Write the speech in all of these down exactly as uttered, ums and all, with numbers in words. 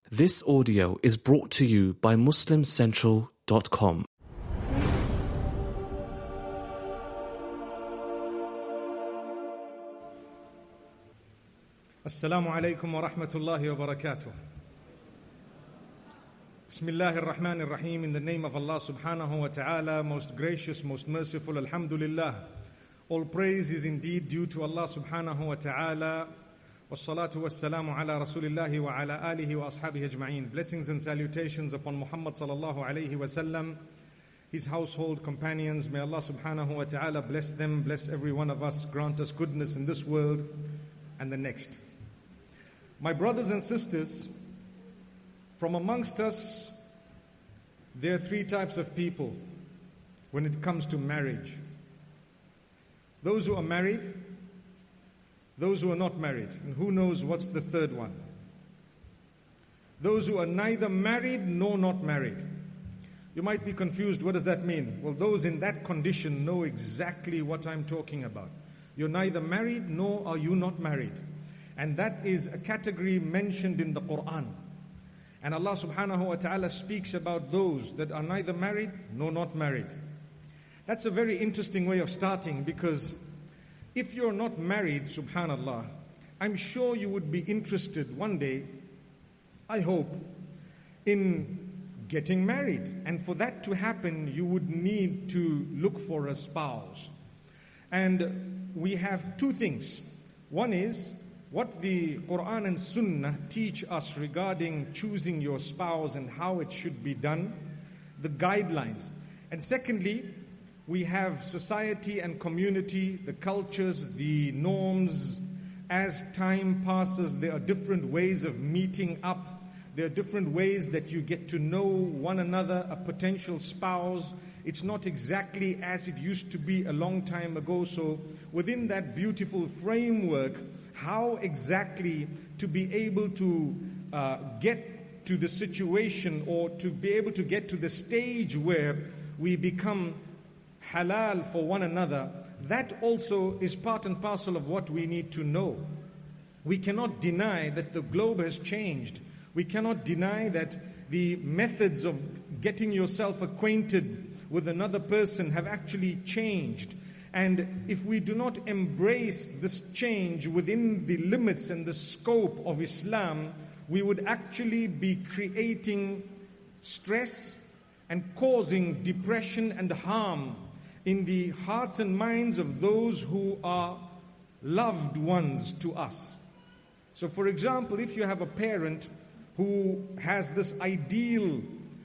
This audio is brought to you by muslim central dot com. Assalamu alaikum wa rahmatullahi wa barakatuh. Bismillahir Rahmanir Rahim. In the name of Allah subhanahu wa ta'ala, most gracious, most merciful, alhamdulillah. All praise is indeed due to Allah subhanahu wa ta'ala. Wassalatu wassalamu ala rasulillahi wa ala alihi wa ashabihi ajma'een. Blessings and salutations upon Muhammad sallallahu alayhi wa sallam, his household companions. May Allah subhanahu wa ta'ala bless them, bless every one of us, grant us goodness in this world and the next. My brothers and sisters, from amongst us, there are three types of people when it comes to marriage. Those who are married, those who are not married, and who knows what's the third one. Those who are neither married nor not married. You might be confused, what does that mean? Well, those in that condition know exactly what I'm talking about. You're neither married nor are you not married. And that is a category mentioned in the Quran. And Allah subhanahu wa ta'ala speaks about those that are neither married nor not married. That's a very interesting way of starting, because if you're not married, subhanallah, I'm sure you would be interested one day, I hope, in getting married. And for that to happen, you would need to look for a spouse. And we have two things. One is what the Quran and Sunnah teach us regarding choosing your spouse and how it should be done, the guidelines. And secondly, we have society and community, the cultures, the norms. As time passes, there are different ways of meeting up. There are different ways that you get to know one another, a potential spouse. It's not exactly as it used to be a long time ago. So within that beautiful framework, how exactly to be able to uh, get to the situation, or to be able to get to the stage where we become halal for one another, that also is part and parcel of what we need to know. We cannot deny that the globe has changed. We cannot deny that the methods of getting yourself acquainted with another person have actually changed. And if we do not embrace this change within the limits and the scope of Islam, we would actually be creating stress and causing depression and harm in the hearts and minds of those who are loved ones to us. So for example, if you have a parent who has this ideal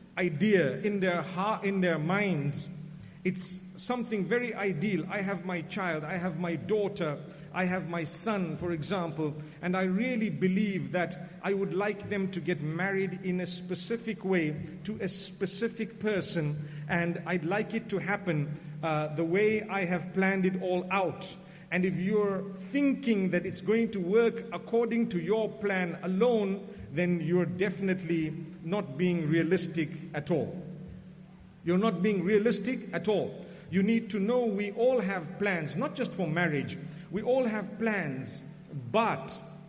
idea in their heart, in their minds, it's something very ideal. I have my child, I have my daughter, I have my son, for example, and I really believe that I would like them to get married in a specific way to a specific person, and I'd like it to happen uh, the way I have planned it all out. And if you're thinking that it's going to work according to your plan alone, then you're definitely not being realistic at all. You're not being realistic at all. You need to know we all have plans, not just for marriage. We all have plans, but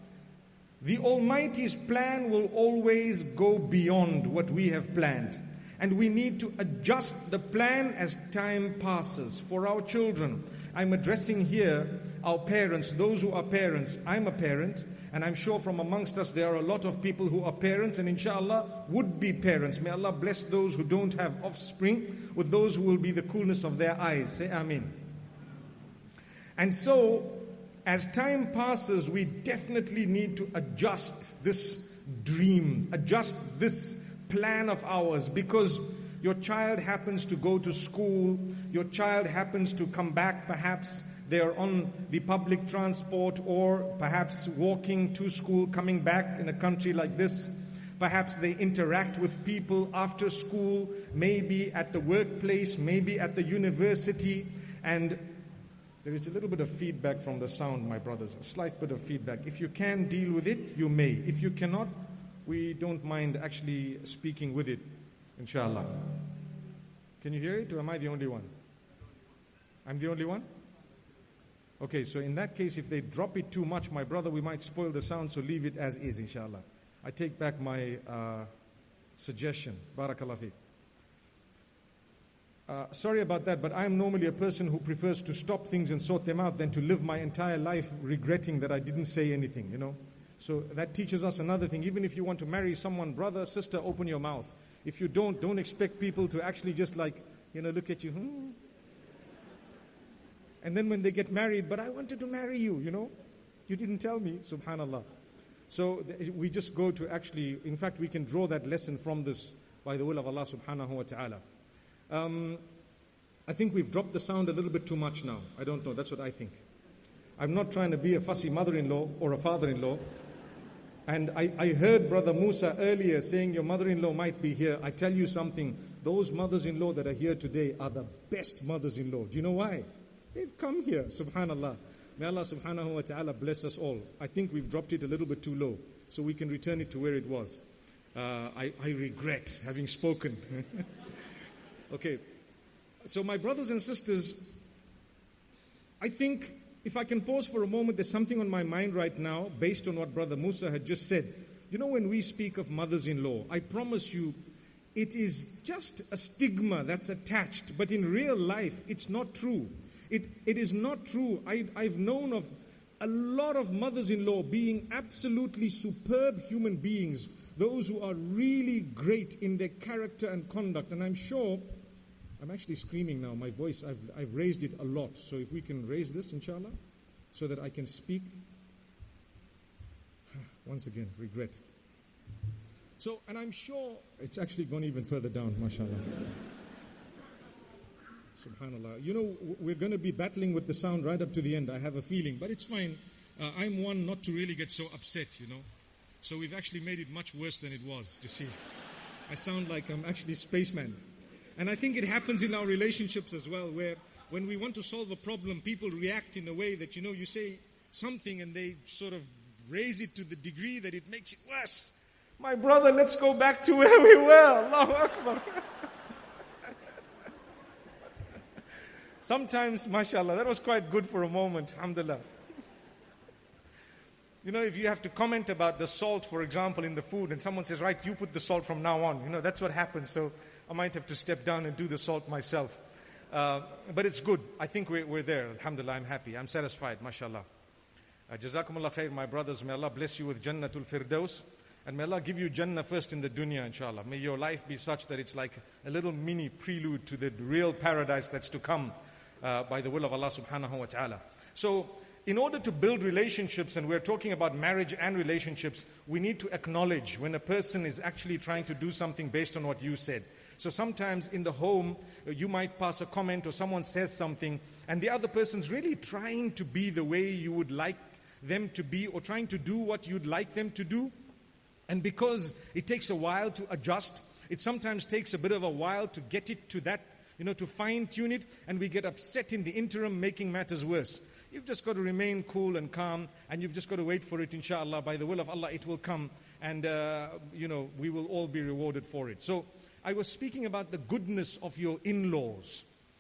the Almighty's plan will always go beyond what we have planned. And we need to adjust the plan as time passes. For our children, I'm addressing here our parents, those who are parents. I'm a parent, and I'm sure from amongst us there are a lot of people who are parents and inshallah would be parents. May Allah bless those who don't have offspring with those who will be the coolness of their eyes. Say Ameen. And so, as time passes, we definitely need to adjust this dream, adjust this plan of ours, because your child happens to go to school, your child happens to come back, perhaps they're on the public transport, or perhaps walking to school, coming back in a country like this. Perhaps they interact with people after school, maybe at the workplace, maybe at the university, and there is a little bit of feedback from the sound, my brothers, a slight bit of feedback. If you can deal with it, you may. If you cannot, we don't mind actually speaking with it, inshallah. Can you hear it, or am I the only one? I'm the only one? Okay, so in that case, if they drop it too much, my brother, we might spoil the sound, so leave it as is, inshallah. I take back my uh, suggestion. Barakallah fiqh. Uh, sorry about that, but I'm normally a person who prefers to stop things and sort them out than to live my entire life regretting that I didn't say anything, you know. So that teaches us another thing. Even if you want to marry someone, brother, sister, open your mouth. If you don't, don't expect people to actually just like, you know, look at you. Hmm. And then when they get married, but I wanted to marry you, you know. You didn't tell me, subhanallah. So th- we just go to actually, in fact, we can draw that lesson from this by the will of Allah subhanahu wa ta'ala. Um, I think we've dropped the sound a little bit too much now. I don't know. That's what I think. I'm not trying to be a fussy mother-in-law or a father-in-law. And I, I heard Brother Musa earlier saying your mother-in-law might be here. I tell you something. Those mothers-in-law that are here today are the best mothers-in-law. Do you know why? They've come here. Subhanallah. May Allah subhanahu wa ta'ala bless us all. I think we've dropped it a little bit too low, so we can return it to where it was. Uh, I, I regret having spoken. Okay, so my brothers and sisters, I think if I can pause for a moment, there's something on my mind right now based on what Brother Musa had just said. You know, when we speak of mothers-in-law, I promise you, it is just a stigma that's attached, but in real life, it's not true. It, it is not true. I, I've known of a lot of mothers-in-law being absolutely superb human beings, those who are really great in their character and conduct, and I'm sure I'm actually screaming now. My voice, I've, I've raised it a lot. So if we can raise this, inshallah, so that I can speak. Once again, regret. So, and I'm sure it's actually gone even further down, mashallah. Subhanallah. You know, we're going to be battling with the sound right up to the end, I have a feeling. But it's fine. Uh, I'm one not to really get so upset, you know. So we've actually made it much worse than it was, you see. I sound like I'm actually spaceman. And I think it happens in our relationships as well, where when we want to solve a problem, people react in a way that, you know, you say something and they sort of raise it to the degree that it makes it worse. My brother, let's go back to where we were. Allahu Akbar. Sometimes, mashallah, that was quite good for a moment, alhamdulillah. You know, if you have to comment about the salt, for example, in the food, and someone says, right, you put the salt from now on. You know, that's what happens. So I might have to step down and do the salt myself. Uh, but it's good. I think we're, we're there. Alhamdulillah, I'm happy. I'm satisfied, mashallah. Uh, Jazakumullah khair, my brothers. May Allah bless you with Jannatul Firdaus. And may Allah give you Jannah first in the dunya, inshallah. May your life be such that it's like a little mini prelude to the real paradise that's to come uh, by the will of Allah subhanahu wa ta'ala. So, in order to build relationships, and we're talking about marriage and relationships, we need to acknowledge when a person is actually trying to do something based on what you said. So sometimes in the home, you might pass a comment or someone says something, and the other person's really trying to be the way you would like them to be, or trying to do what you'd like them to do. And because it takes a while to adjust, it sometimes takes a bit of a while to get it to that, you know, to fine-tune it, and we get upset in the interim, making matters worse. You've just got to remain cool and calm, and you've just got to wait for it, inshallah. By the will of Allah, it will come, and, uh, you know, we will all be rewarded for it. So, I was speaking about the goodness of your in-laws.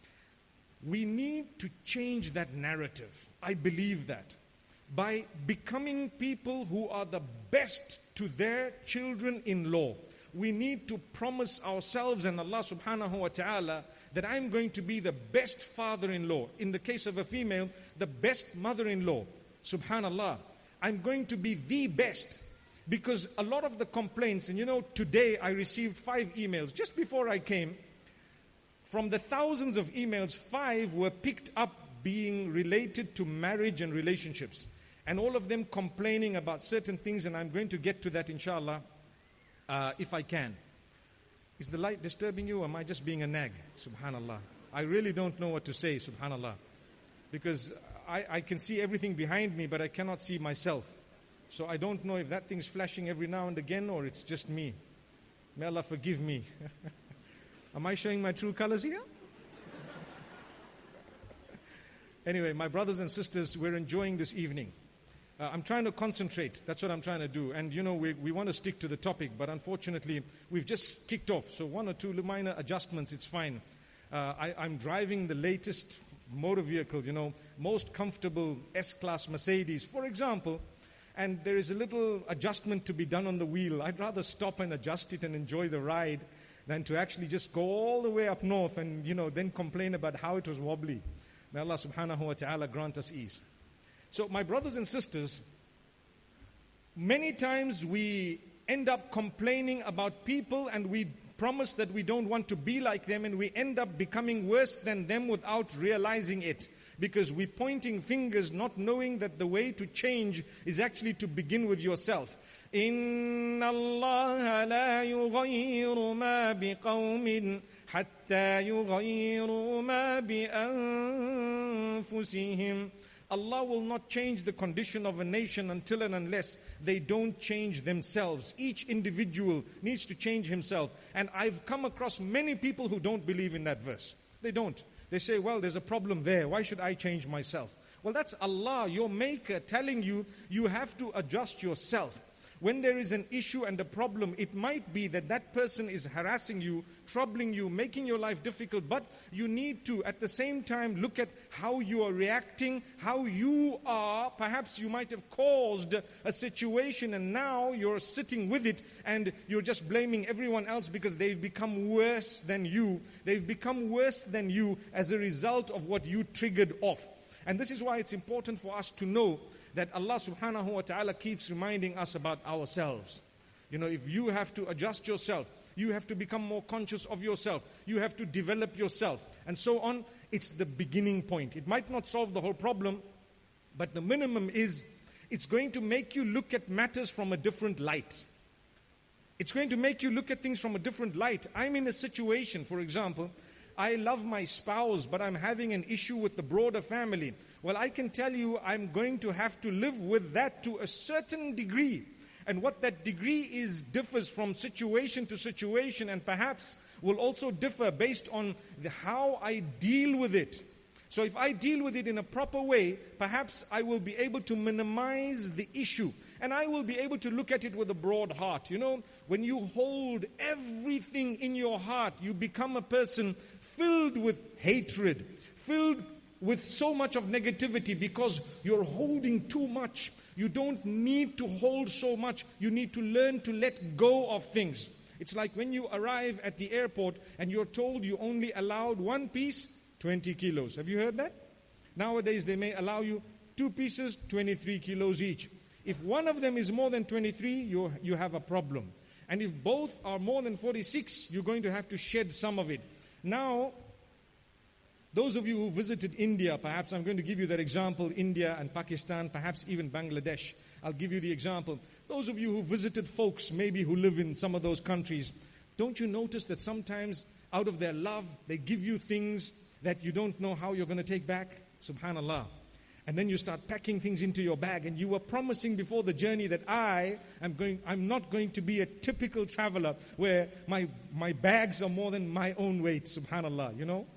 We need to change that narrative. I believe that. By becoming people who are the best to their children-in-law. We need to promise ourselves and Allah subhanahu wa ta'ala that I'm going to be the best father-in-law. In the case of a female, the best mother-in-law. Subhanallah. I'm going to be the best. Because a lot of the complaints, and you know, today I received five emails just before I came. From the thousands of emails, five were picked up being related to marriage and relationships. And all of them complaining about certain things, and I'm going to get to that inshallah, uh, if I can. Is the light disturbing you, or am I just being a nag? Subhanallah. I really don't know what to say, subhanallah. Because I, I can see everything behind me, but I cannot see myself. So I don't know if that thing's flashing every now and again, or it's just me. May Allah forgive me. Am I showing my true colors here? Anyway, my brothers and sisters, we're enjoying this evening. Uh, I'm trying to concentrate. That's what I'm trying to do. And, you know, we, we want to stick to the topic, but unfortunately, we've just kicked off. So one or two minor adjustments, it's fine. Uh, I, I'm driving the latest motor vehicle, you know, most comfortable S-Class Mercedes, for example. and there is a little adjustment to be done on the wheel, I'd rather stop and adjust it and enjoy the ride than to actually just go all the way up north and, you know, then complain about how it was wobbly. May Allah subhanahu wa ta'ala grant us ease. So my brothers and sisters, many times we end up complaining about people and we promise that we don't want to be like them, and we end up becoming worse than them without realizing it. Because we're pointing fingers, not knowing that the way to change is actually to begin with yourself. إِنَّ اللَّهَ لَا يُغَيِّرُ مَا بِقَوْمٍ حَتَّى يُغَيِّرُوا مَا بِأَنفُسِهِمْ. Allah will not change the condition of a nation until and unless they don't change themselves. Each individual needs to change himself. And I've come across many people who don't believe in that verse. They don't. They say, well, there's a problem there. Why should I change myself? Well, that's Allah, your maker, telling you, you have to adjust yourself. When there is an issue and a problem, it might be that that person is harassing you, troubling you, making your life difficult, but you need to, at the same time, look at how you are reacting, how you are. Perhaps you might have caused a situation and now you're sitting with it and you're just blaming everyone else because they've become worse than you. They've become worse than you as a result of what you triggered off. And this is why it's important for us to know that Allah subhanahu wa ta'ala keeps reminding us about ourselves. You know, if you have to adjust yourself, you have to become more conscious of yourself, you have to develop yourself, and so on, it's the beginning point. It might not solve the whole problem, but the minimum is, it's going to make you look at matters from a different light. It's going to make you look at things from a different light. I'm in a situation, for example, I love my spouse, but I'm having an issue with the broader family. Well, I can tell you I'm going to have to live with that to a certain degree. And what that degree is differs from situation to situation, and perhaps will also differ based on the, how I deal with it. So if I deal with it in a proper way, perhaps I will be able to minimize the issue. And I will be able to look at it with a broad heart. You know, when you hold everything in your heart, you become a person filled with hatred, filled with so much of negativity because you're holding too much. You don't need to hold so much. You need to learn to let go of things. It's like when you arrive at the airport and you're told you only allowed one piece, twenty kilos. Have you heard that? Nowadays they may allow you two pieces, twenty-three kilos each. If one of them is more than twenty-three, you, you have a problem. And if both are more than forty-six, you're going to have to shed some of it. Now, those of you who visited India, perhaps I'm going to give you that example, India and Pakistan, perhaps even Bangladesh. I'll give you the example. Those of you who visited folks, maybe who live in some of those countries, don't you notice that sometimes out of their love, they give you things that you don't know how you're going to take back? Subhanallah. And then you start packing things into your bag, and you were promising before the journey that I am going, I'm not going to be a typical traveler where my, my bags are more than my own weight, subhanallah, you know?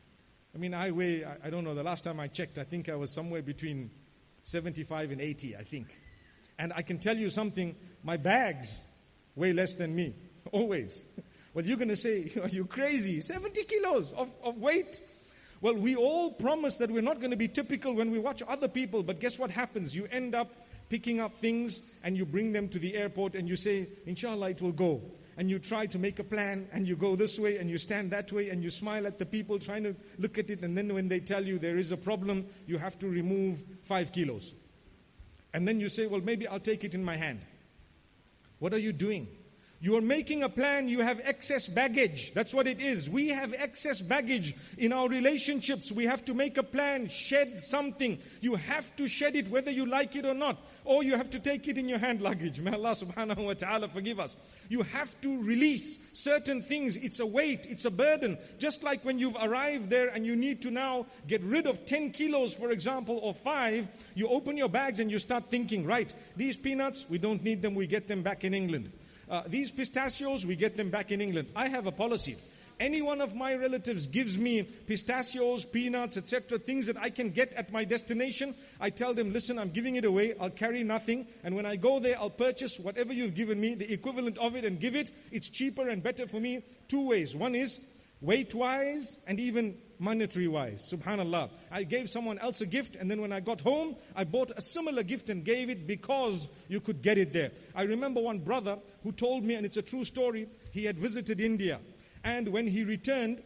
I mean, I weigh, I, I don't know, the last time I checked, I think I was somewhere between seventy-five and eighty, I think. And I can tell you something, my bags weigh less than me, always. Well, you're going to say, are you crazy? seventy kilos of, of weight? Well, we all promise that we're not going to be typical when we watch other people, but guess what happens? You end up picking up things and you bring them to the airport and you say, inshallah, it will go. And you try to make a plan and you go this way and you stand that way and you smile at the people trying to look at it, and then when they tell you there is a problem, you have to remove five kilos. And then you say, well, maybe I'll take it in my hand. What are you doing? You are making a plan, you have excess baggage. That's what it is. We have excess baggage in our relationships. We have to make a plan, shed something. You have to shed it whether you like it or not. Or you have to take it in your hand luggage. May Allah subhanahu wa ta'ala forgive us. You have to release certain things. It's a weight, it's a burden. Just like when you've arrived there and you need to now get rid of ten kilos, for example, or five, you open your bags and you start thinking, right, these peanuts, we don't need them, we get them back in England. Uh, these pistachios, we get them back in England. I have a policy. Any one of my relatives gives me pistachios, peanuts, et cetera, things that I can get at my destination, I tell them, listen, I'm giving it away, I'll carry nothing, and when I go there, I'll purchase whatever you've given me, the equivalent of it, and give it. It's cheaper and better for me two ways. One is weight-wise and even monetary wise. Subhanallah. I gave someone else a gift, and then when I got home, I bought a similar gift and gave it because you could get it there. I remember one brother who told me, and it's a true story, he had visited India. And when he returned,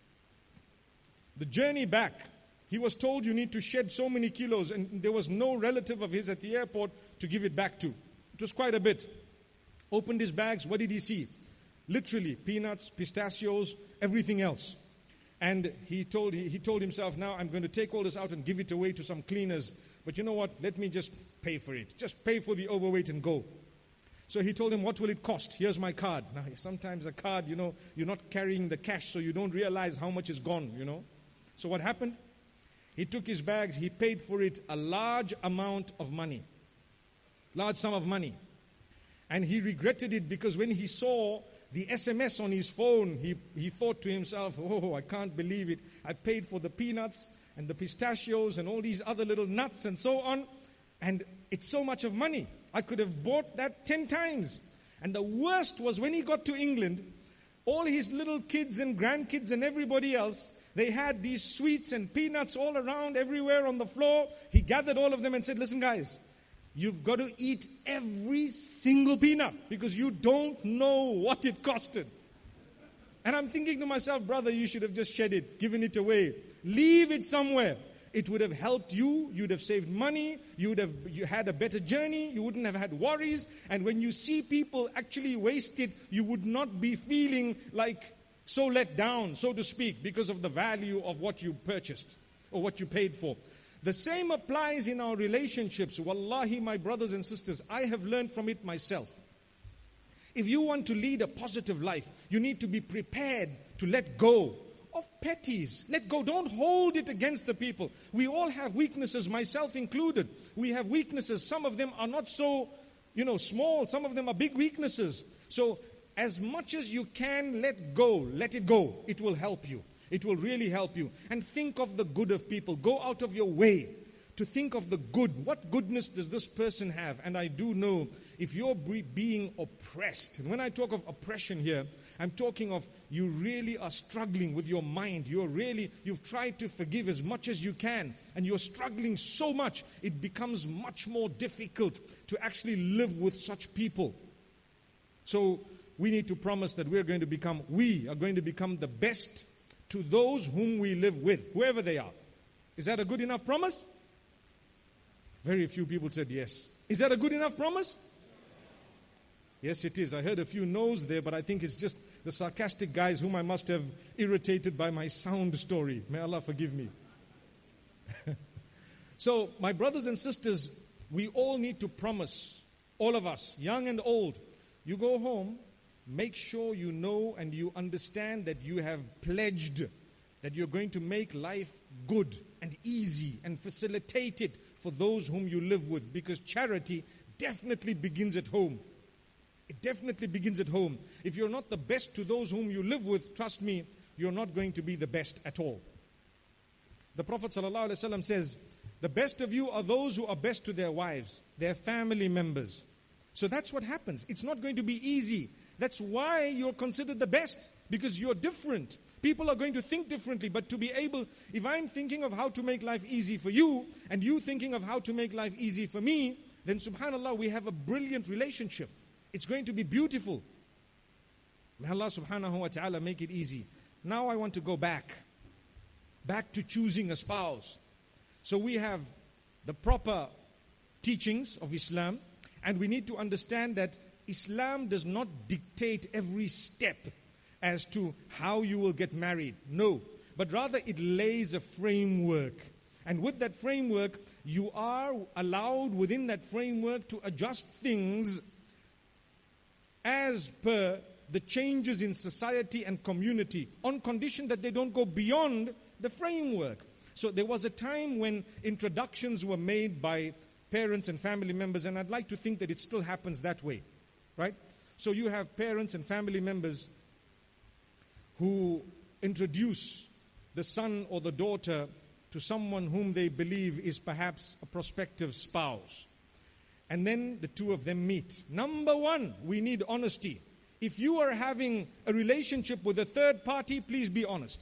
the journey back, he was told you need to shed so many kilos, and there was no relative of his at the airport to give it back to. It was quite a bit. Opened his bags, what did he see? Literally, peanuts, pistachios, everything else. And he told he, he told himself, now I'm going to take all this out and give it away to some cleaners. But you know what? Let me just pay for it. Just pay for the overweight and go. So he told him, what will it cost? Here's my card. Now, sometimes a card, you know, you're not carrying the cash, so you don't realize how much is gone, you know. So what happened? He took his bags, he paid for it a large amount of money. Large sum of money. And he regretted it because when he saw the S M S on his phone, he, he thought to himself, oh, I can't believe it. I paid for the peanuts and the pistachios and all these other little nuts and so on. And it's so much of money. I could have bought that ten times. And the worst was when he got to England, all his little kids and grandkids and everybody else, they had these sweets and peanuts all around, everywhere on the floor. He gathered all of them and said, listen guys, you've got to eat every single peanut because you don't know what it costed. And I'm thinking to myself, brother, you should have just shed it, given it away. Leave it somewhere. It would have helped you. You'd have saved money. You would have you had a better journey. You wouldn't have had worries. And when you see people actually waste it, you would not be feeling like so let down, so to speak, because of the value of what you purchased or what you paid for. The same applies in our relationships. Wallahi, my brothers and sisters, I have learned from it myself. If you want to lead a positive life, you need to be prepared to let go of petties. Let go. Don't hold it against the people. We all have weaknesses, myself included. We have weaknesses. Some of them are not so, you know, small. Some of them are big weaknesses. So as much as you can, let go. Let it go. It will help you. It will really help you. And think of the good of people. Go out of your way to think of the good. What goodness does this person have? And I do know if you're being oppressed, and when I talk of oppression here, I'm talking of you really are struggling with your mind. You're really, you've tried to forgive as much as you can, and you're struggling so much, it becomes much more difficult to actually live with such people. So we need to promise that we're going to become, we are going to become the best to those whom we live with, whoever they are. Is that a good enough promise? Very few people said yes. Is that a good enough promise? Yes, it is. I heard a few no's there, but I think it's just the sarcastic guys whom I must have irritated by my sound story. May Allah forgive me. So, my brothers and sisters, we all need to promise, all of us, young and old, you go home, make sure you know and you understand that you have pledged that you're going to make life good and easy and facilitate it for those whom you live with, because charity definitely begins at home. It definitely begins at home. If you're not the best to those whom you live with, trust me, you're not going to be the best at all. The Prophet ﷺ says, the best of you are those who are best to their wives, their family members. So that's what happens. It's not going to be easy. That's why you're considered the best, because you're different. People are going to think differently, but to be able, if I'm thinking of how to make life easy for you, and you thinking of how to make life easy for me, then subhanAllah, we have a brilliant relationship. It's going to be beautiful. May Allah subhanahu wa ta'ala make it easy. Now I want to go back. Back to choosing a spouse. So we have the proper teachings of Islam, and we need to understand that Islam does not dictate every step as to how you will get married. No. But rather it lays a framework. And with that framework, you are allowed within that framework to adjust things as per the changes in society and community, on condition that they don't go beyond the framework. So there was a time when introductions were made by parents and family members, and I'd like to think that it still happens that way, right? So you have parents and family members who introduce the son or the daughter to someone whom they believe is perhaps a prospective spouse. And then the two of them meet. Number one, we need honesty. If you are having a relationship with a third party, please be honest.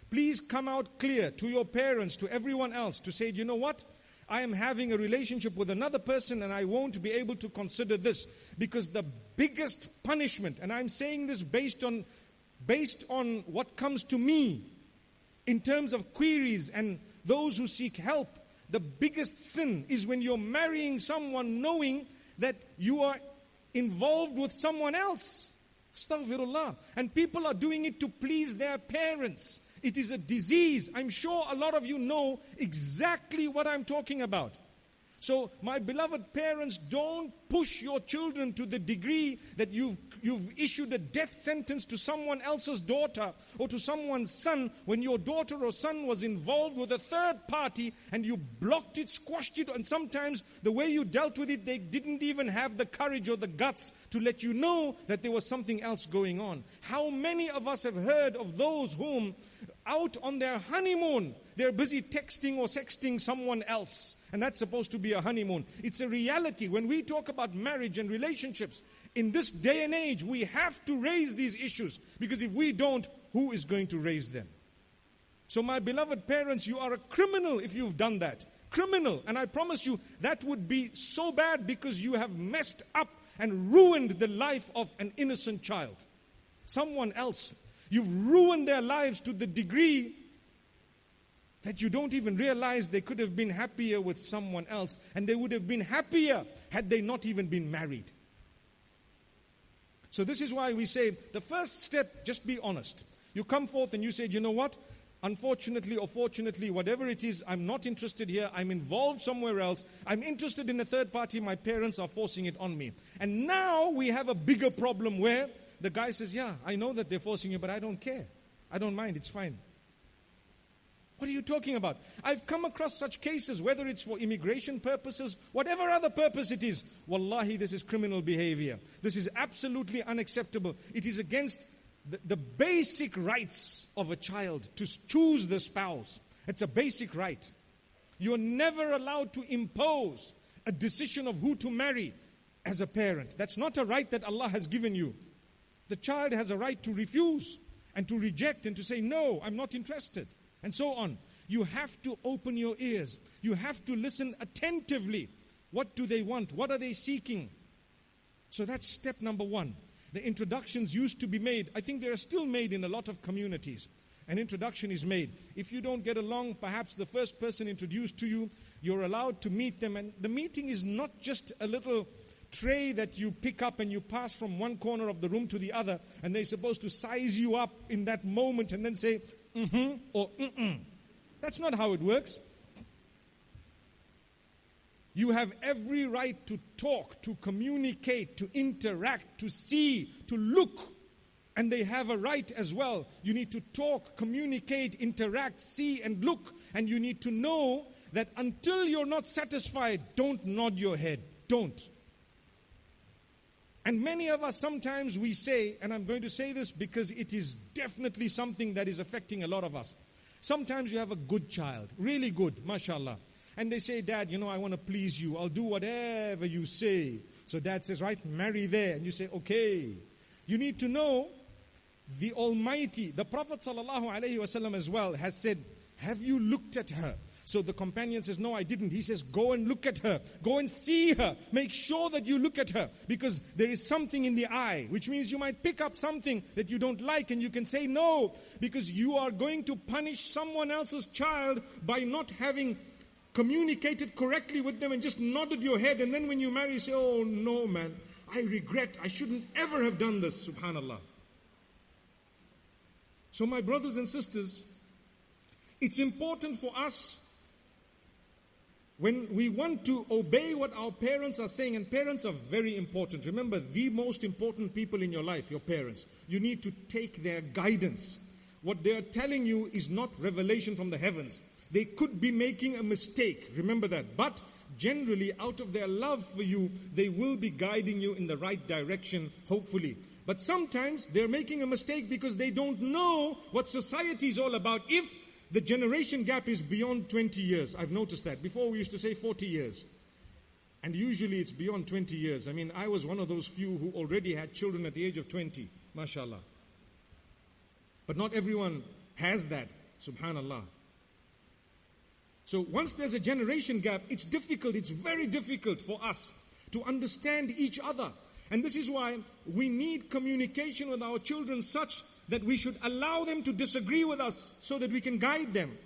Please come out clear to your parents, to everyone else, to say, you know what? I am having a relationship with another person and I won't be able to consider this. Because the biggest punishment, and I'm saying this based on, based on what comes to me in terms of queries and those who seek help, the biggest sin is when you're marrying someone knowing that you are involved with someone else. Astaghfirullah. And people are doing it to please their parents. It is a disease. I'm sure a lot of you know exactly what I'm talking about. So, my beloved parents, don't push your children to the degree that you've you've issued a death sentence to someone else's daughter or to someone's son when your daughter or son was involved with a third party and you blocked it, squashed it, and sometimes the way you dealt with it, they didn't even have the courage or the guts to let you know that there was something else going on. How many of us have heard of those whom out on their honeymoon, they're busy texting or sexting someone else. And that's supposed to be a honeymoon. It's a reality. When we talk about marriage and relationships, in this day and age, we have to raise these issues. Because if we don't, who is going to raise them? So my beloved parents, you are a criminal if you've done that. Criminal. And I promise you, that would be so bad because you have messed up and ruined the life of an innocent child. Someone else. You've ruined their lives to the degree that you don't even realize they could have been happier with someone else. And they would have been happier had they not even been married. So this is why we say, the first step, just be honest. You come forth and you say, you know what? Unfortunately or fortunately, whatever it is, I'm not interested here. I'm involved somewhere else. I'm interested in a third party. My parents are forcing it on me. And now we have a bigger problem where the guy says, yeah, I know that they're forcing you, but I don't care. I don't mind. It's fine. What are you talking about? I've come across such cases, whether it's for immigration purposes, whatever other purpose it is. Wallahi, this is criminal behavior. This is absolutely unacceptable. It is against the, the basic rights of a child to choose the spouse. It's a basic right. You're never allowed to impose a decision of who to marry as a parent. That's not a right that Allah has given you. The child has a right to refuse and to reject and to say, no, I'm not interested. And so on. You have to open your ears. You have to listen attentively. What do they want? What are they seeking? So that's step number one. The introductions used to be made. I think they are still made in a lot of communities. An introduction is made. If you don't get along, perhaps the first person introduced to you, you're allowed to meet them. And the meeting is not just a little tray that you pick up and you pass from one corner of the room to the other. And they're supposed to size you up in that moment and then say, mm-hmm or mm-mm. That's not how it works. You have every right to talk, to communicate, to interact, to see, to look. And they have a right as well. You need to talk, communicate, interact, see and look. And you need to know that until you're not satisfied, don't nod your head. Don't. And many of us sometimes we say, and I'm going to say this because it is definitely something that is affecting a lot of us. Sometimes you have a good child, really good, mashallah. And they say, Dad, you know, I want to please you. I'll do whatever you say. So Dad says, right, marry there. And you say, okay. You need to know the Almighty, the Prophet sallallahu alaihi wasallam as well has said, have you looked at her? So the companion says, no, I didn't. He says, go and look at her. Go and see her. Make sure that you look at her. Because there is something in the eye, which means you might pick up something that you don't like and you can say no. Because you are going to punish someone else's child by not having communicated correctly with them and just nodded your head. And then when you marry, you say, oh no man, I regret. I shouldn't ever have done this, subhanallah. So my brothers and sisters, it's important for us when we want to obey what our parents are saying, and parents are very important. Remember, the most important people in your life, your parents. You need to take their guidance. What they are telling you is not revelation from the heavens. They could be making a mistake. Remember that. But generally, out of their love for you, they will be guiding you in the right direction, hopefully. But sometimes they're making a mistake because they don't know what society is all about. If the generation gap is beyond twenty years. I've noticed that. Before we used to say forty years. And usually it's beyond twenty years. I mean, I was one of those few who already had children at the age of twenty. MashaAllah. But not everyone has that. Subhanallah. So once there's a generation gap, it's difficult, it's very difficult for us to understand each other. And this is why we need communication with our children such that we should allow them to disagree with us so that we can guide them.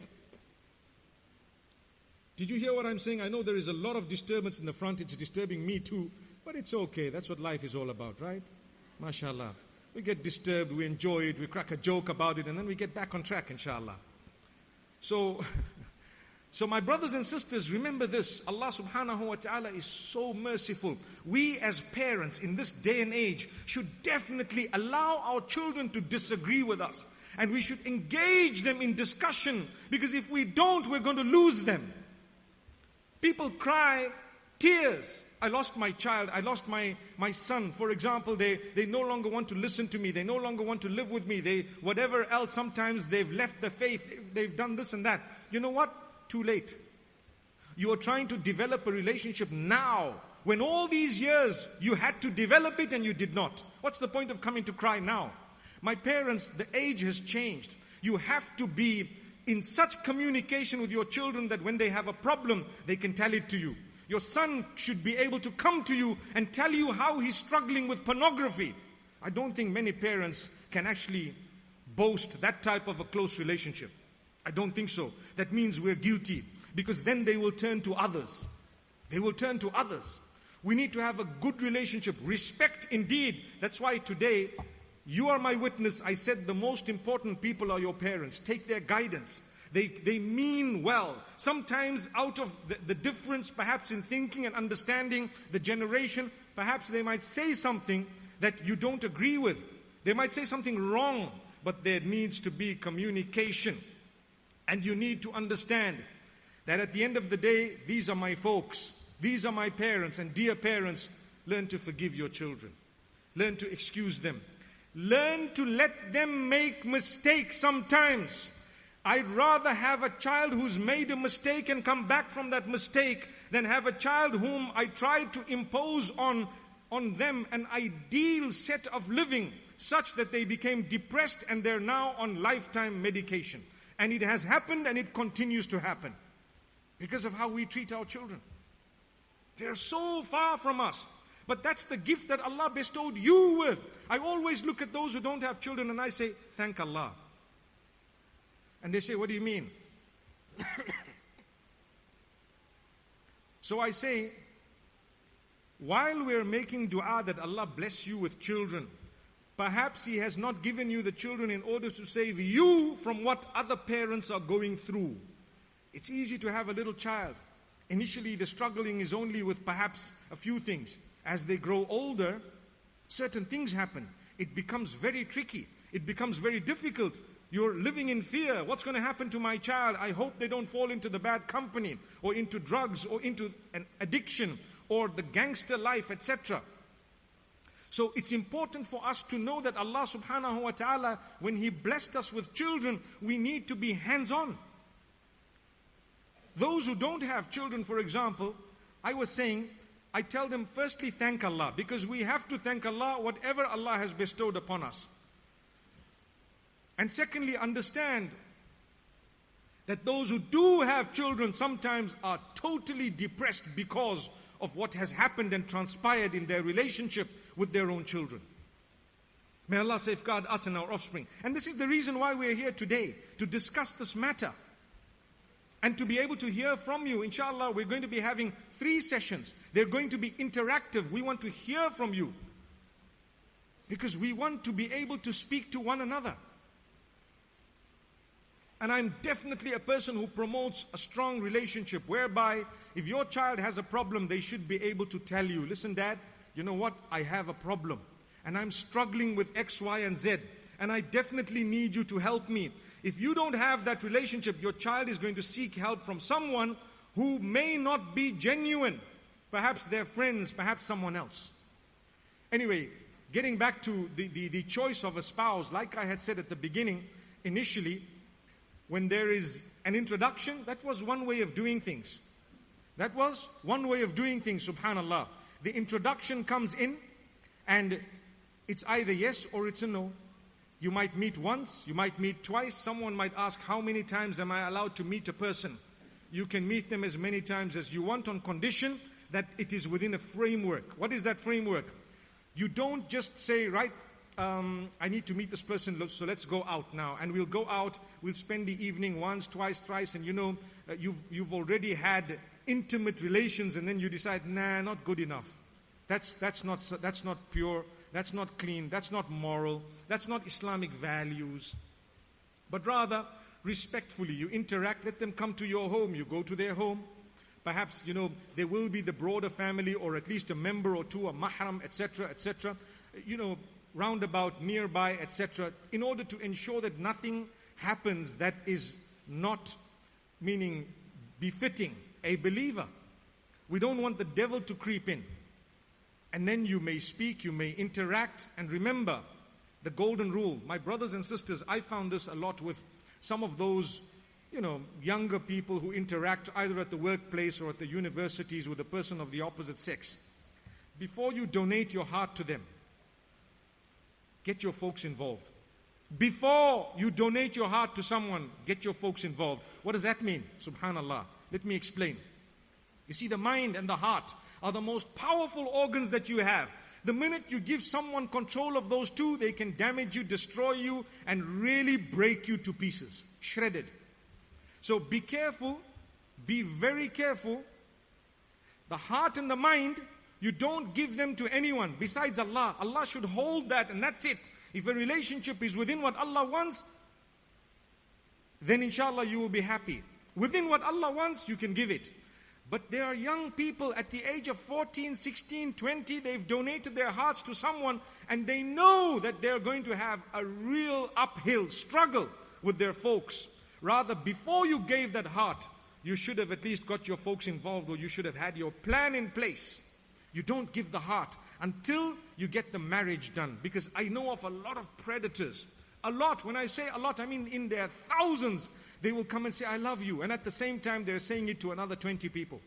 Did you hear what I'm saying? I know there is a lot of disturbance in the front. It's disturbing me too. But it's okay. That's what life is all about, right? MashaAllah. We get disturbed, we enjoy it, we crack a joke about it, and then we get back on track, inshallah. So, so my brothers and sisters, remember this. Allah subhanahu wa ta'ala is so merciful. We as parents in this day and age should definitely allow our children to disagree with us. And we should engage them in discussion, because if we don't, we're going to lose them. People cry tears. I lost my child, I lost my, my son. For example, they, they no longer want to listen to me. They no longer want to live with me. They, whatever else, sometimes they've left the faith. They've done this and that. You know what? Too late. You are trying to develop a relationship now, when all these years you had to develop it and you did not. What's the point of coming to cry now? My parents, the age has changed. You have to be in such communication with your children that when they have a problem, they can tell it to you. Your son should be able to come to you and tell you how he's struggling with pornography. I don't think many parents can actually boast that type of a close relationship. I don't think so. That means we're guilty, because then they will turn to others. They will turn to others. We need to have a good relationship. Respect indeed. That's why today, you are my witness. I said the most important people are your parents. Take their guidance. They, they mean well. Sometimes out of the, the difference perhaps in thinking and understanding the generation, perhaps they might say something that you don't agree with. They might say something wrong, but there needs to be communication. And you need to understand that at the end of the day, these are my folks. These are my parents. And dear parents, learn to forgive your children. Learn to excuse them. Learn to let them make mistakes sometimes. I'd rather have a child who's made a mistake and come back from that mistake than have a child whom I tried to impose on, on them an ideal set of living such that they became depressed and they're now on lifetime medication. And it has happened and it continues to happen because of how we treat our children. They're so far from us. But that's the gift that Allah bestowed you with. I always look at those who don't have children and I say, thank Allah. And they say, what do you mean? So I say, while we're making dua that Allah bless you with children, perhaps He has not given you the children in order to save you from what other parents are going through. It's easy to have a little child. Initially, the struggling is only with perhaps a few things. As they grow older, certain things happen. It becomes very tricky. It becomes very difficult. You're living in fear. What's going to happen to my child? I hope they don't fall into the bad company or into drugs or into an addiction or the gangster life, et cetera. So it's important for us to know that Allah subhanahu wa ta'ala, when He blessed us with children, we need to be hands-on. Those who don't have children, for example, I was saying, I tell them, firstly, thank Allah, because we have to thank Allah whatever Allah has bestowed upon us. And secondly, understand that those who do have children sometimes are totally depressed because of what has happened and transpired in their relationship with their own children. May Allah safeguard us and our offspring. And this is the reason why we are here today, to discuss this matter. And to be able to hear from you. Inshallah, we're going to be having three sessions. They're going to be interactive. We want to hear from you. Because we want to be able to speak to one another. And I'm definitely a person who promotes a strong relationship, whereby if your child has a problem, they should be able to tell you, listen, Dad, you know what? I have a problem. And I'm struggling with X, Y, and Z. And I definitely need you to help me. If you don't have that relationship, your child is going to seek help from someone who may not be genuine. Perhaps their friends, perhaps someone else. Anyway, getting back to the, the, the choice of a spouse, like I had said at the beginning, initially, when there is an introduction, that was one way of doing things. That was one way of doing things, subhanallah. The introduction comes in, and it's either yes or it's a no. You might meet once, you might meet twice. Someone might ask, how many times am I allowed to meet a person? You can meet them as many times as you want on condition that it is within a framework. What is that framework? You don't just say, right, um, I need to meet this person, so let's go out now. And we'll go out, we'll spend the evening once, twice, thrice, and you know, uh, you've, you've already had intimate relations, and then you decide, nah, not good enough. That's, that's, not, that's not pure, that's not clean, that's not moral, that's not Islamic values. But rather, respectfully, you interact, let them come to your home, you go to their home. Perhaps, you know, there will be the broader family or at least a member or two, a mahram, et cetera, et cetera. You know, roundabout, nearby, et cetera, in order to ensure that nothing happens that is not, meaning befitting a believer. We don't want the devil to creep in. And then you may speak, you may interact, and remember the golden rule. My brothers and sisters, I found this a lot with some of those, you know, younger people who interact either at the workplace or at the universities with a person of the opposite sex. Before you donate your heart to them, get your folks involved. Before you donate your heart to someone, get your folks involved. What does that mean? Subhanallah. Let me explain. You see, the mind and the heart are the most powerful organs that you have. The minute you give someone control of those two, they can damage you, destroy you, and really break you to pieces. Shredded. So be careful, be very careful. The heart and the mind, you don't give them to anyone besides Allah. Allah should hold that, and that's it. If a relationship is within what Allah wants, then inshallah you will be happy. Within what Allah wants, you can give it. But there are young people at the age of fourteen, sixteen, twenty, they've donated their hearts to someone, and they know that they're going to have a real uphill struggle with their folks. Rather, before you gave that heart, you should have at least got your folks involved, or you should have had your plan in place. You don't give the heart until you get the marriage done. Because I know of a lot of predators. A lot. When I say a lot, I mean in their thousands. They will come and say, I love you. And at the same time, they're saying it to another twenty people.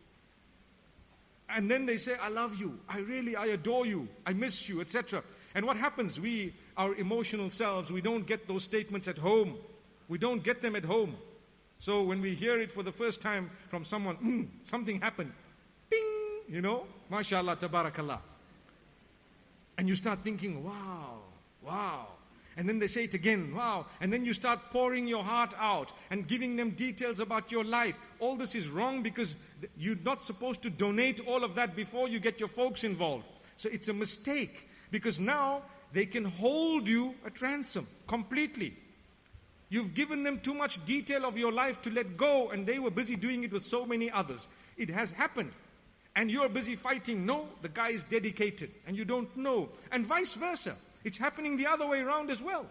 And then they say, I love you. I really, I adore you. I miss you, et cetera. And what happens? We, our emotional selves, we don't get those statements at home. We don't get them at home. So when we hear it for the first time from someone, mm, something happened. Bing! You know, mashallah, tabarakallah. And you start thinking, wow, wow. And then they say it again, wow. And then you start pouring your heart out and giving them details about your life. All this is wrong because you're not supposed to donate all of that before you get your folks involved. So it's a mistake because now they can hold you at ransom completely. You've given them too much detail of your life to let go, and they were busy doing it with so many others. It has happened. And you're busy fighting. No, the guy is dedicated and you don't know. And vice versa. It's happening the other way around as well.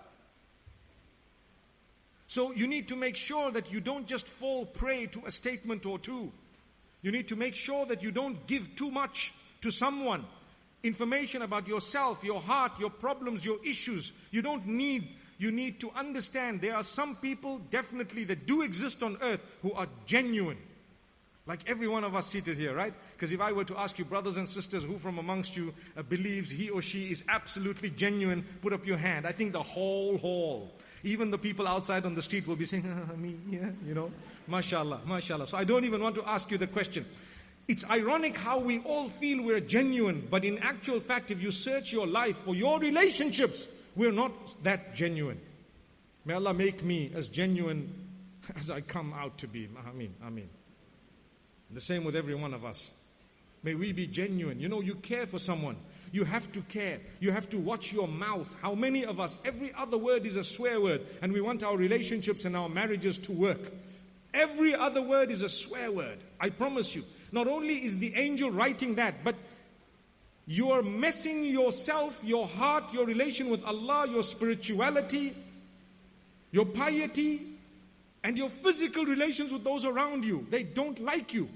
So you need to make sure that you don't just fall prey to a statement or two. You need to make sure that you don't give too much to someone. Information about yourself, your heart, your problems, your issues. You don't need, you need to understand there are some people definitely that do exist on earth who are genuine. Like every one of us seated here, right? Because if I were to ask you, brothers and sisters, who from amongst you uh, believes he or she is absolutely genuine, put up your hand. I think the whole hall, even the people outside on the street will be saying, ah, me, yeah, you know, mashallah, mashallah. So I don't even want to ask you the question. It's ironic how we all feel we're genuine, but in actual fact, if you search your life for your relationships, we're not that genuine. May Allah make me as genuine as I come out to be. Ameen, ameen. The same with every one of us. May we be genuine. You know, you care for someone. You have to care. You have to watch your mouth. How many of us, every other word is a swear word, and we want our relationships and our marriages to work. Every other word is a swear word. I promise you. Not only is the angel writing that, but you are messing yourself, your heart, your relation with Allah, your spirituality, your piety, and your physical relations with those around you. They don't like you.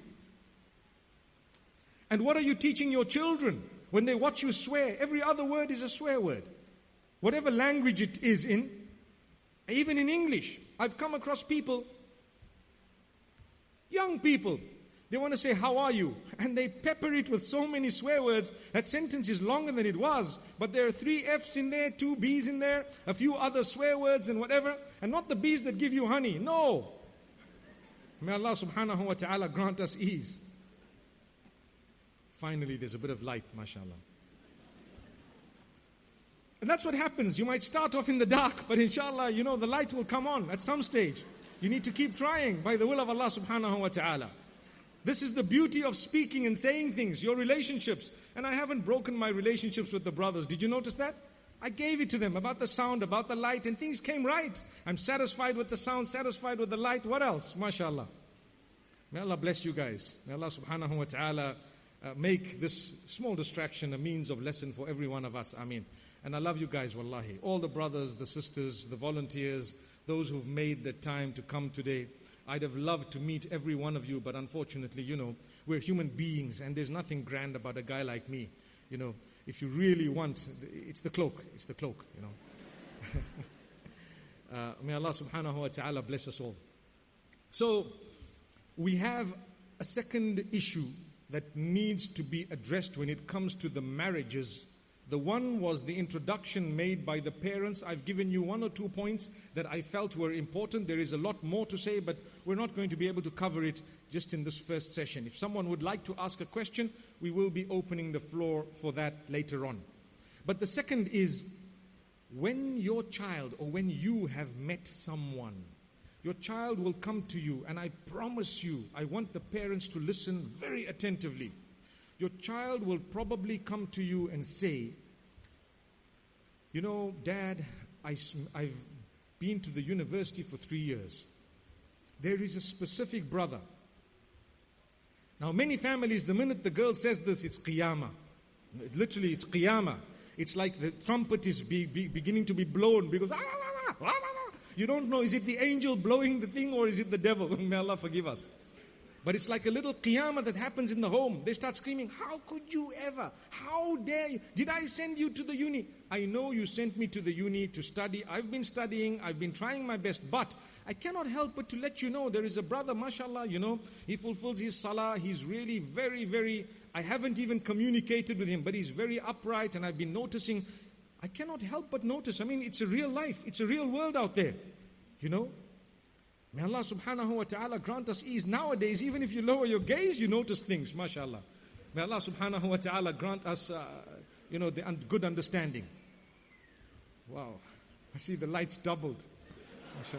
And what are you teaching your children? When they watch you swear, every other word is a swear word. Whatever language it is in, even in English. I've come across people, young people, They want to say, how are you? And they pepper it with so many swear words. That sentence is longer than it was. But there are three F's in there, two B's in there, a few other swear words and whatever. And not the B's that give you honey. No. May Allah subhanahu wa ta'ala grant us ease. Finally, there's a bit of light, mashallah. And that's what happens. You might start off in the dark, but inshallah, you know, the light will come on at some stage. You need to keep trying by the will of Allah subhanahu wa ta'ala. This is the beauty of speaking and saying things, your relationships. And I haven't broken my relationships with the brothers. Did you notice that? I gave it to them about the sound, about the light, and things came right. I'm satisfied with the sound, satisfied with the light. What else? MashaAllah. May Allah bless you guys. May Allah subhanahu wa ta'ala uh, make this small distraction a means of lesson for every one of us. Ameen. And I love you guys, wallahi. All the brothers, the sisters, the volunteers, those who've made the time to come today. I'd have loved to meet every one of you, but unfortunately, you know, we're human beings and there's nothing grand about a guy like me. You know, if you really want, it's the cloak, it's the cloak, you know. uh, may Allah subhanahu wa ta'ala bless us all. So, we have a second issue that needs to be addressed when it comes to the marriages. The one was the introduction made by the parents. I've given you one or two points that I felt were important. There is a lot more to say, but we're not going to be able to cover it just in this first session. If someone would like to ask a question, we will be opening the floor for that later on. But the second is, when your child or when you have met someone, your child will come to you, and I promise you, I want the parents to listen very attentively. Your child will probably come to you and say, you know, Dad, I, I've been to the university for three years. There is a specific brother. Now, many families, the minute the girl says this, it's qiyamah. Literally, it's qiyamah. It's like the trumpet is be, be, beginning to be blown because ah, ah, ah, ah, ah. You don't know, is it the angel blowing the thing or is it the devil? May Allah forgive us. But it's like a little qiyamah that happens in the home. They start screaming, how could you ever? How dare you? Did I send you to the uni? I know you sent me to the uni to study. I've been studying. I've been trying my best. But I cannot help but to let you know there is a brother, mashallah, you know, he fulfills his salah. He's really very, very, I haven't even communicated with him, but he's very upright. And I've been noticing, I cannot help but notice. I mean, it's a real life. It's a real world out there, you know. May Allah subhanahu wa ta'ala grant us ease. Nowadays, even if you lower your gaze, you notice things, mashallah. May Allah subhanahu wa ta'ala grant us, uh, you know, the un- good understanding. Wow. I see the lights doubled. Mashallah.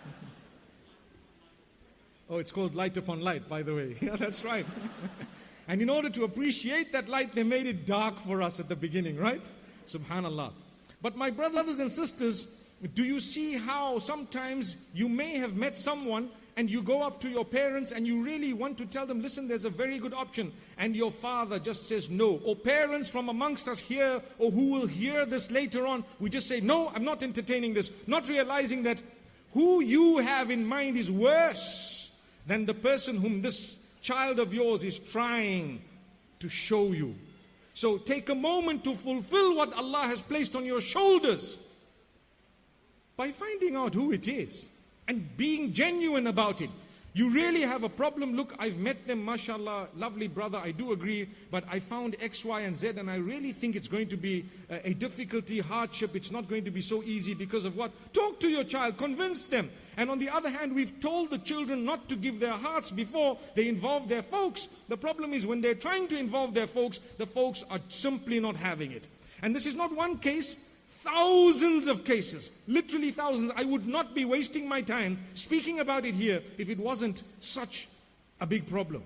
Oh, it's called light upon light, by the way. Yeah, that's right. And in order to appreciate that light, they made it dark for us at the beginning, right? Subhanallah. But my brothers and sisters, do you see how sometimes you may have met someone and you go up to your parents and you really want to tell them, listen, there's a very good option, and your father just says no. Or parents from amongst us here or who will hear this later on, we just say, no, I'm not entertaining this, not realizing that who you have in mind is worse than the person whom this child of yours is trying to show you. So take a moment to fulfill what Allah has placed on your shoulders by finding out who it is and being genuine about it. You really have a problem. Look, I've met them, mashallah, lovely brother, I do agree, but I found X, Y, and Z, and I really think it's going to be a, a difficulty, hardship. It's not going to be so easy because of what? Talk to your child, convince them. And on the other hand, we've told the children not to give their hearts before they involve their folks. The problem is when they're trying to involve their folks, the folks are simply not having it. And this is not one case. Thousands of cases, literally thousands. I would not be wasting my time speaking about it here if it wasn't such a big problem.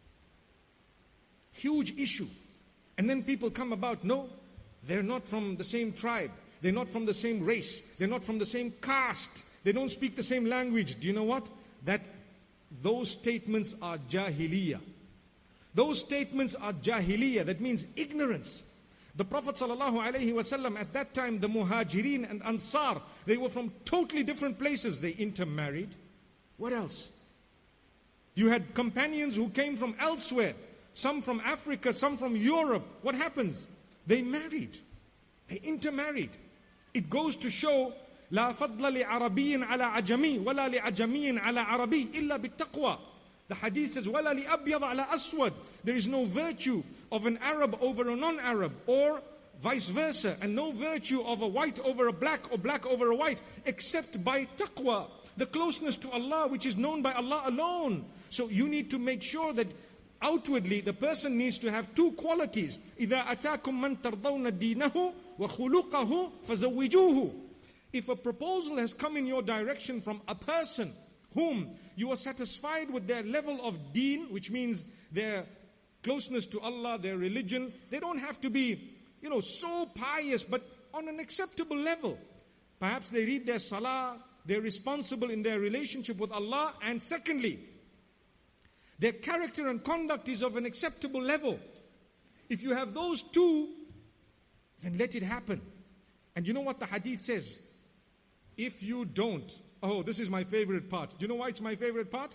Huge issue. And then people come about, no, they're not from the same tribe. They're not from the same race. They're not from the same caste. They don't speak the same language. Do you know what? That those statements are jahiliyyah. Those statements are jahiliyyah. That means ignorance. The Prophet ﷺ at that time, the Muhajirin and Ansar, they were from totally different places. They intermarried. What else? You had companions who came from elsewhere. Some from Africa, some from Europe. What happens? They married. They intermarried. It goes to show لا فضل لعربي على عجمي ولا لعجمي على عربي إلا بالتقوى. The hadith says, وَلَا لِأَبْيَضَ عَلَى أَسْوَدٍ. There is no virtue of an Arab over a non-Arab, or vice versa, and no virtue of a white over a black or black over a white, except by taqwa, the closeness to Allah, which is known by Allah alone. So you need to make sure that outwardly the person needs to have two qualities. إِذَا أَتَاكُم مَّن تَرْضَوْنَ دِينَهُ وَخُلُقَهُ فَزَوِّجُوهُ. If a proposal has come in your direction from a person whom you are satisfied with their level of deen, which means their closeness to Allah, their religion, they don't have to be, you know, so pious, but on an acceptable level. Perhaps they read their salah, they're responsible in their relationship with Allah, and secondly, their character and conduct is of an acceptable level. If you have those two, then let it happen. And you know what the hadith says? If you don't, oh, this is my favorite part. Do you know why it's my favorite part?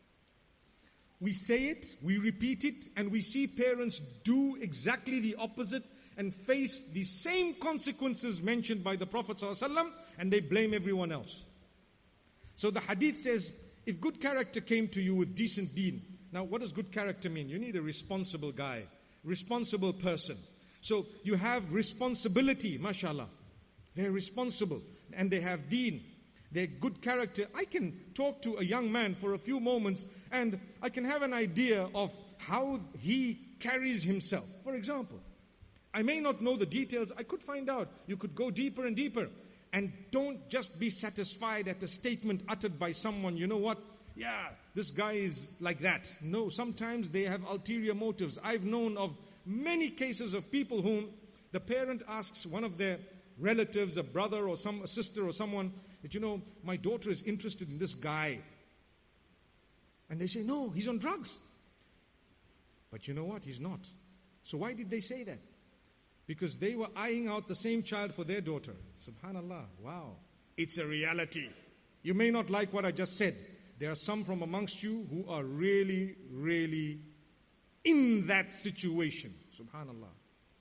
We say it, we repeat it, and we see parents do exactly the opposite and face the same consequences mentioned by the Prophet ﷺ, and they blame everyone else. So the hadith says, if good character came to you with decent deen. Now, what does good character mean? You need a responsible guy, responsible person. So you have responsibility, mashallah. They're responsible and they have deen. They're good character. I can talk to a young man for a few moments and I can have an idea of how he carries himself. For example, I may not know the details. I could find out. You could go deeper and deeper. And don't just be satisfied at a statement uttered by someone. You know what? Yeah, this guy is like that. No, sometimes they have ulterior motives. I've known of many cases of people whom the parent asks one of their relatives, a brother or some a sister or someone, that, you know, my daughter is interested in this guy. And they say, no, he's on drugs. But you know what? He's not. So why did they say that? Because they were eyeing out the same child for their daughter. Subhanallah. Wow. It's a reality. You may not like what I just said. There are some from amongst you who are really, really in that situation. Subhanallah.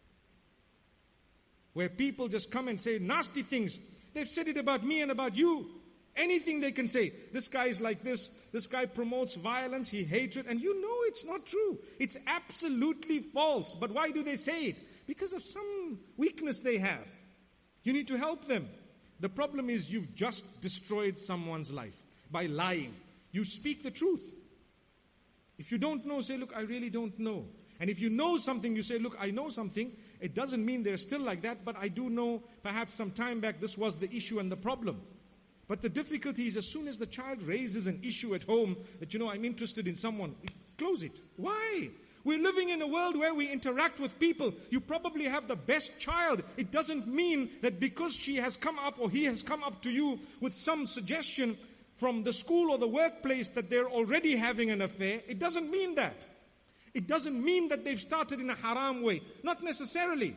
Where people just come and say nasty things. They've said it about me and about you. Anything they can say. This guy is like this. This guy promotes violence. He hates it. And you know it's not true. It's absolutely false. But why do they say it? Because of some weakness they have. You need to help them. The problem is you've just destroyed someone's life by lying. You speak the truth. If you don't know, say, look, I really don't know. And if you know something, you say, look, I know something. It doesn't mean they're still like that, but I do know perhaps some time back this was the issue and the problem. But the difficulty is as soon as the child raises an issue at home that, you know, I'm interested in someone, close it. Why? We're living in a world where we interact with people. You probably have the best child. It doesn't mean that because she has come up or he has come up to you with some suggestion from the school or the workplace that they're already having an affair. It doesn't mean that. It doesn't mean that they've started in a haram way. Not necessarily.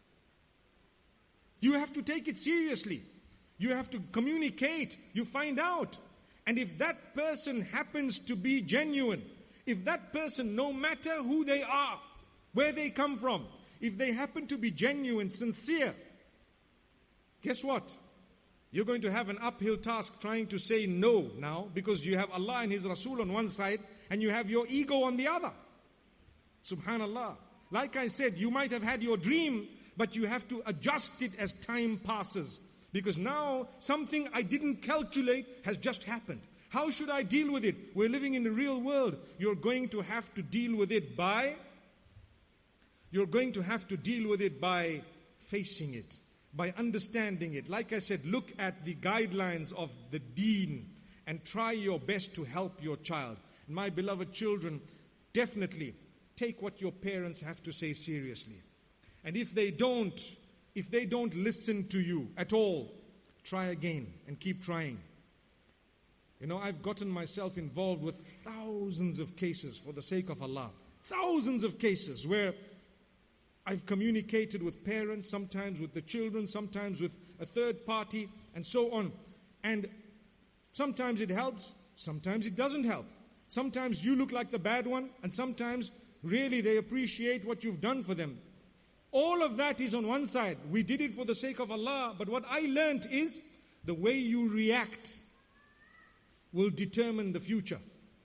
You have to take it seriously. You have to communicate. You find out. And if that person happens to be genuine, if that person, no matter who they are, where they come from, if they happen to be genuine, sincere, guess what? You're going to have an uphill task trying to say no now, because you have Allah and His Rasul on one side and you have your ego on the other. Subhanallah. Like I said, you might have had your dream, but you have to adjust it as time passes. Because now something I didn't calculate has just happened. How should I deal with it? We're living in the real world. You're going to have to deal with it by, you're going to have to deal with it by facing it, by understanding it. Like I said, look at the guidelines of the deen and try your best to help your child. And my beloved children, definitely take what your parents have to say seriously. And if they don't, if they don't listen to you at all, try again and keep trying. You know, I've gotten myself involved with thousands of cases for the sake of Allah. Thousands of cases where I've communicated with parents, sometimes with the children, sometimes with a third party, and so on. And sometimes it helps, sometimes it doesn't help. Sometimes you look like the bad one, and sometimes really they appreciate what you've done for them. All of that is on one side. We did it for the sake of Allah. But what I learned is the way you react will determine the future.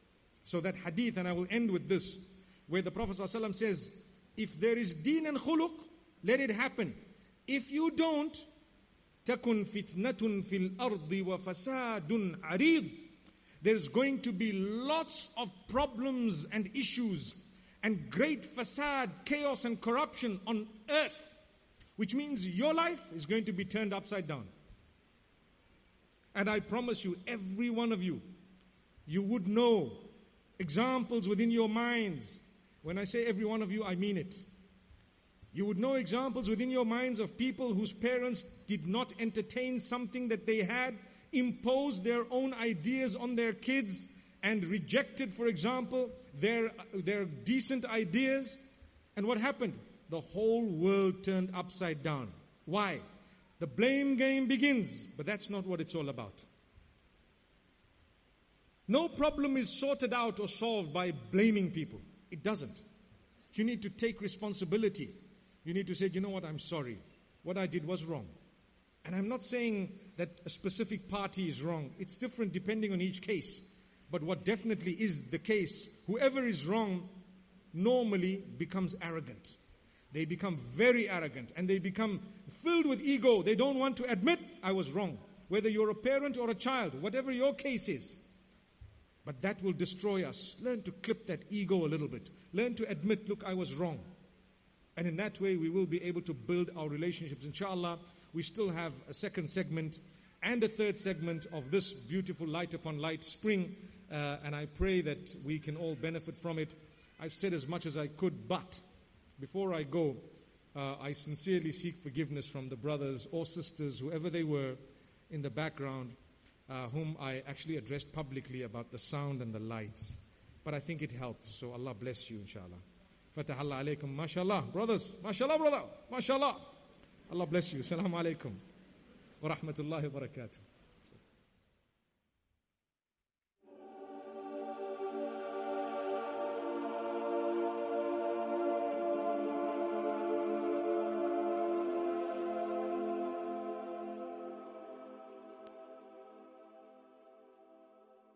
So that hadith, and I will end with this, where the Prophet ﷺ says, if there is deen and khuluq, let it happen. If you don't, تَكُنْ فِتْنَةٌ فِي الْأَرْضِ وَفَسَادٌ عَرِيضٌ. There's going to be lots of problems and issues and great fasad, chaos and corruption on earth, which means your life is going to be turned upside down. And I promise you, every one of you, you would know examples within your minds. When I say every one of you, I mean it. You would know examples within your minds of people whose parents did not entertain something that they had, imposed their own ideas on their kids, and rejected, for example, their, their decent ideas. And what happened? The whole world turned upside down. Why? The blame game begins, but that's not what it's all about. No problem is sorted out or solved by blaming people. It doesn't. You need to take responsibility. You need to say, you know what, I'm sorry. What I did was wrong. And I'm not saying that a specific party is wrong. It's different depending on each case. But what definitely is the case, whoever is wrong normally becomes arrogant. They become very arrogant and they become filled with ego. They don't want to admit, I was wrong. Whether you're a parent or a child, whatever your case is. But that will destroy us. Learn to clip that ego a little bit. Learn to admit, look, I was wrong. And in that way, we will be able to build our relationships. Inshallah, we still have a second segment and a third segment of this beautiful Light Upon Light spring. Uh, and I pray that we can all benefit from it. I've said as much as I could, but before I go, uh, I sincerely seek forgiveness from the brothers or sisters, whoever they were in the background, uh, whom I actually addressed publicly about the sound and the lights. But I think it helped. So Allah bless you, inshallah. Fatah Allah alaikum, mashallah. Brothers, mashallah, brother, mashallah. Allah bless you. Assalamu alaikum wa rahmatullahi wa barakatuh.